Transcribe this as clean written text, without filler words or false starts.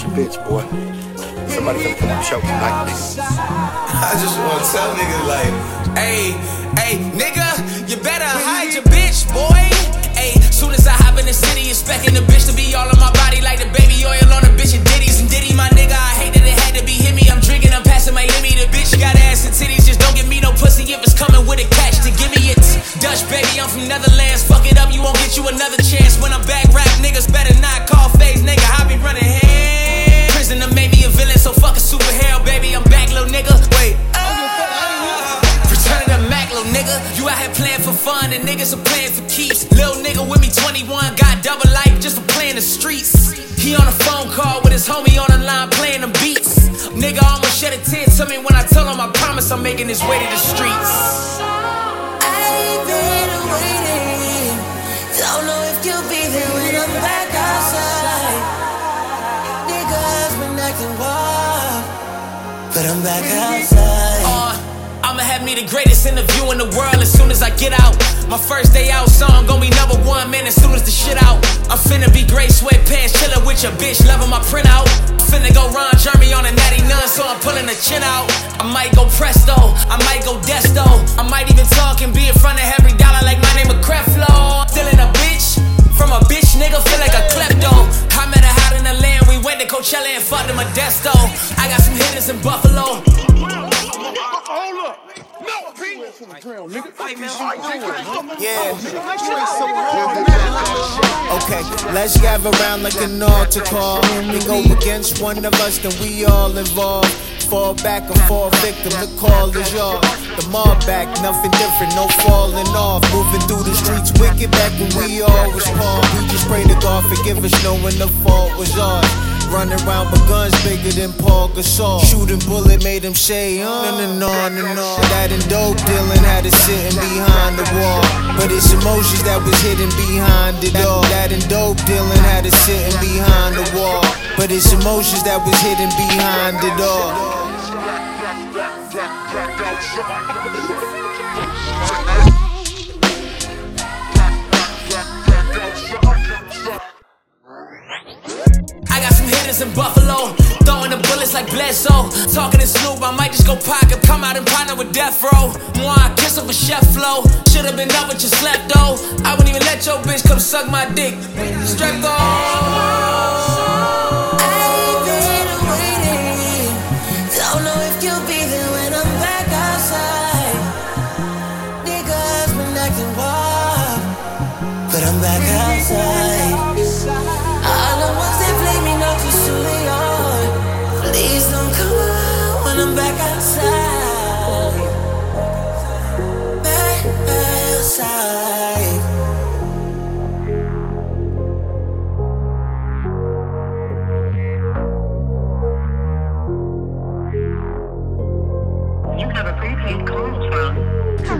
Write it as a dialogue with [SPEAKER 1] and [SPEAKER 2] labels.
[SPEAKER 1] your bitch, boy. Somebody finna come up choke tonight, nigga.
[SPEAKER 2] I just wanna tell niggas like, hey, nigga, you better hide your bitch, boy. Hey, soon as I hop in the city, expecting the bitch to be all on my body like the baby oil on a bitch and ditties. And Diddy, my nigga, I hate that it had to be hit me. I'm drinking, I'm passing my Limmy. The bitch got ass and titties, just don't give me no pussy if it's coming with a catch to give me it. Dutch baby, I'm from Netherlands. Fuck it up, you won't get you another chance. When I'm back, rap niggas better not call phase, nigga. I be running hands. Prison done made me a villain, so fuck a superhero, baby. I'm back, little nigga. Wait. Return to the Mac, little nigga. You out here playing for fun, and niggas are playing for keeps. Little nigga with me, 21, got double life just for playing the streets. He on a phone call with his homie on the line playing them beats. Nigga almost shed a tear to me when I tell him I promise I'm making his way to the streets.
[SPEAKER 3] I've been waiting, don't know if you'll be there when I'm back outside. Niggas been acting wild, but I'm back outside.
[SPEAKER 2] I'ma have me the greatest interview in the world as soon as I get out. My first day out song gon' be #1, man, as soon as the shit out. I'm finna be gray sweatpants, chillin' with your bitch, loving my printout. Finna go Ron Jeremy on a natty none, so I'm pulling the chin out. I might go Presto, I might go Desto. I might even talk and be in front of every dollar like my name is Creflo. Stealing a bitch, from a bitch nigga, feel like a klepto. I met her out in the land, we went to Coachella and fucked in Modesto. I got some hitters in Buffalo.
[SPEAKER 4] Hold up. No, Pete.
[SPEAKER 5] Yeah. Okay, let's gather around like an altar call. They go against one of us, then we all involved. Fall back and fall victim, the call is yours. The mob back, nothing different, no falling off. Moving through the streets wicked back when we all was called. We just pray to God forgive us knowing the fault was ours. Running around with guns bigger than Paul Gasol. Shooting bullet made him say on and on and on. That and dope dealing had us sitting behind the wall, but it's emotions that was hidden behind it all. That and dope dealing had us sitting behind the wall, but it's emotions that was hidden behind it all.
[SPEAKER 2] I got some hitters in Buffalo, throwing the bullets like Bledsoe. Talking to Snoop, I might just go pocket, come out and partner with Death Row. Moi, kiss up a chef flow, should've been up but you slept though. I wouldn't even let your bitch come suck my dick. Strep go.
[SPEAKER 3] I've been waiting, don't know if you'll be there when I'm back outside. Niggas been acting wild, but I'm back outside. All the ones that play me know too soon, please don't come out when I'm back outside. Back outside.